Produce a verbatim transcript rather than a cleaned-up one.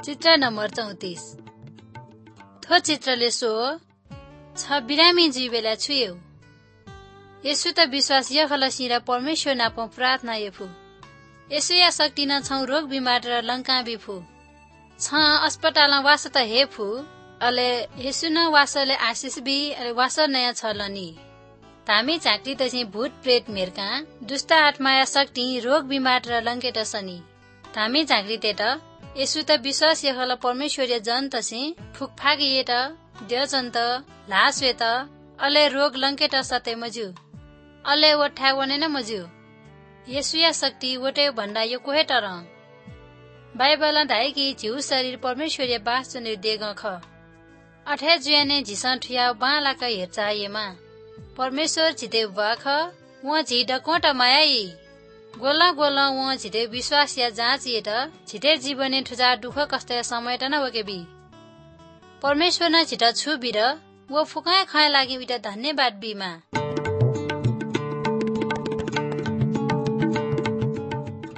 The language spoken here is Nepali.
चित्र नम्बर चौतीस। थो चित्रले सो छ बिरामी जीवेला छुयौ यसु त विश्वास यखलसी र परमेश्वर नापौ प्रार्थना यफु यसु या शक्ति न छौ रोग बिमार र लंका बिफु छ अस्पताल वास त हेफु अले यसु न वासले आशिष बि अले वास नयाँ छलनी तामी चाकली तसी भूत प्रेत मेरका दुष्ट आत्मा या शक्ति रोग बिमार र लंकेट सनी तामी चाकली तेट यसु त विश्वास यखल परमेश्वर जन तसी फुकफाकी येट देवचन्त लासवेत अले रोग लंकेट सते मजु अले वठा वने न मजु यसु या शक्ति वटे भन्दा यो कोहे तर बाइबल धाइ कि झिउ शरीर परमेश्वर बास चुने देग ख अठे जुयाने झिसन ठुया बाला का हेरचायमा परमेश्वर झिते वाख व झिड कोट मायाई गोला गोला व झिते विश्वास या जाँच येट झिते जीवने ठुजा दुख कष्ट समय त न वकेबी परमेश्वर न झिट छु बिर वो फुकाय खाय लागि बिटा धन्यवाद बिमा।